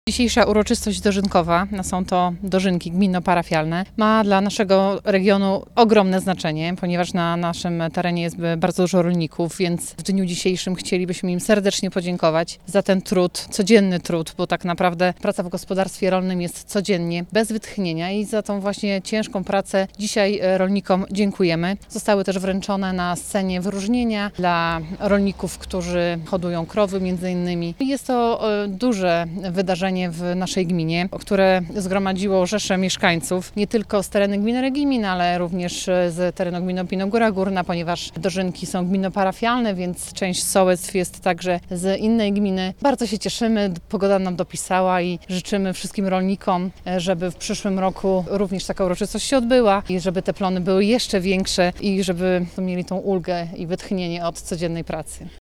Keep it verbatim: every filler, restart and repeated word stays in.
Dzisiejsza uroczystość dożynkowa, no są to dożynki gminno-parafialne, ma dla naszego regionu ogromne znaczenie, ponieważ na naszym terenie jest bardzo dużo rolników, więc w dniu dzisiejszym chcielibyśmy im serdecznie podziękować za ten trud, codzienny trud, bo tak naprawdę praca w gospodarstwie rolnym jest codziennie, bez wytchnienia i za tą właśnie ciężką pracę dzisiaj rolnikom dziękujemy. Zostały też wręczone na scenie wyróżnienia dla rolników, którzy hodują krowy między innymi. Jest to duże wydarzenie w naszej gminie, które zgromadziło rzeszę mieszkańców, nie tylko z terenu gminy Regimin, ale również z terenu gminy Opinogóra Górna, ponieważ dożynki są gminno-parafialne, więc część sołectw jest także z innej gminy. Bardzo się cieszymy, pogoda nam dopisała i życzymy wszystkim rolnikom, żeby w przyszłym roku również taka uroczystość się odbyła i żeby te plony były jeszcze większe i żeby mieli tą ulgę i wytchnienie od codziennej pracy.